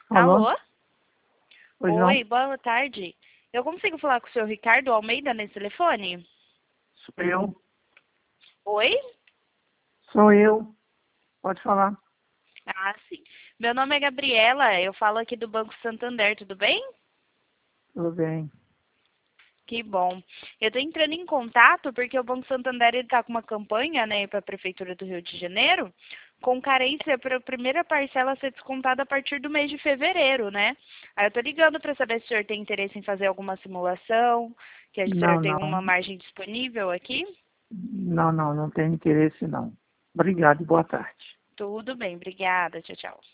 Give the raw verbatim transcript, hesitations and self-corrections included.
Alô? Alô? Pois não? Oi, boa tarde. Eu consigo falar com o senhor Ricardo Almeida nesse telefone? Sou eu. Oi? Sou eu. Pode falar. Ah, sim. Meu nome é Gabriela, eu falo aqui do Banco Santander, tudo bem? Tudo bem. Que bom. Eu estou entrando em contato porque o Banco Santander está com uma campanha, né, para a Prefeitura do Rio de Janeiro, com carência para a primeira parcela ser descontada a partir do mês de fevereiro, né? Aí eu estou ligando para saber se o senhor tem interesse em fazer alguma simulação, que o senhor Não, tem não. uma margem disponível aqui. Não, não. Não tenho interesse, não. Obrigado e boa tarde. Tudo bem, obrigada. Tchau, tchau.